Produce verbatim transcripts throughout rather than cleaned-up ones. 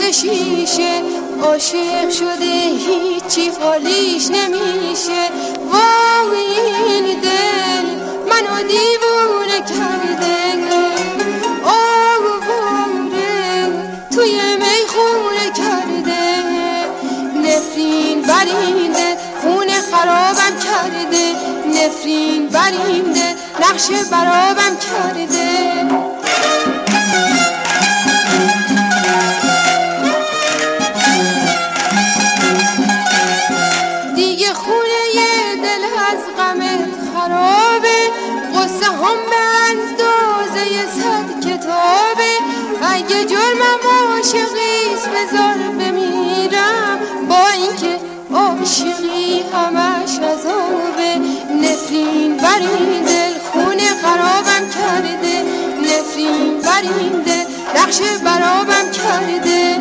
مثل شیشه، عاشق شده هیچی حالیش نمیشه. وای این دل منو دیوونه کرده، آواره توی میخونه کرده. نفرین برینده خونه خرابم کرده، نفرین برینده نقش برابم کرده. دیگه خونه یه دل از غمت خرابه، قصه هم به اندازه صد کتابه. اگه جرمم عاشقیست بذار بمیرم، با اینکه عاشقی همش عذابه. نفرین بر این دل خونه خرابم کرده، نفرین بر این دل نقش برابم کرده.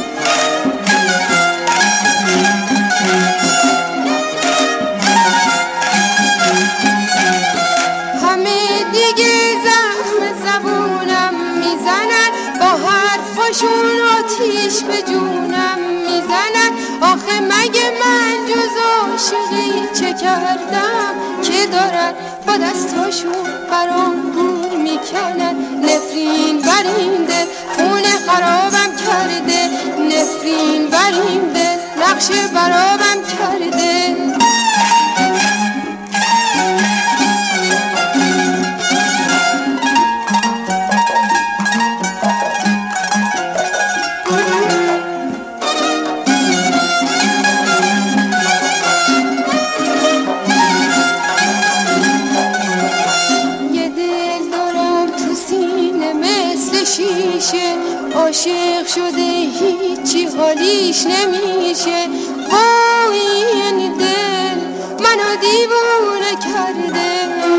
همه دیگه زخم زبونم میزنن، با حرفاشون آتیش به جونم میزنن. آخه مگه من جز عاشقی چه کردم که دارن با دستاشون برام گور میکنن. نفرین بر این دل خونه خرابم کرده، نفرین بر این دل نقش برابم کرده. شیشه، عاشق شده هیچی حالیش نمیشه. وای این دل منو دیوونه کرده،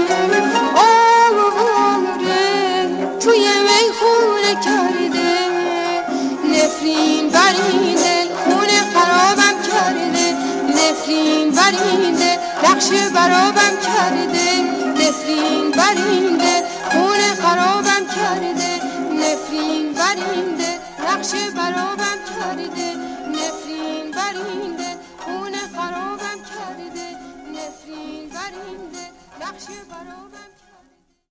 آواره توی میخونه کرده. نفرین بر این دل خونه خرابم کرده، نفرین بر این دل نقش برابم کرده. نفرین بر این دل خونه خرابم کرده، نفرین بر این دل نقش برابم کرده. نفرین بر این دل خونه خرابم کرده، نفرین بر این دل نقش برابم کرده.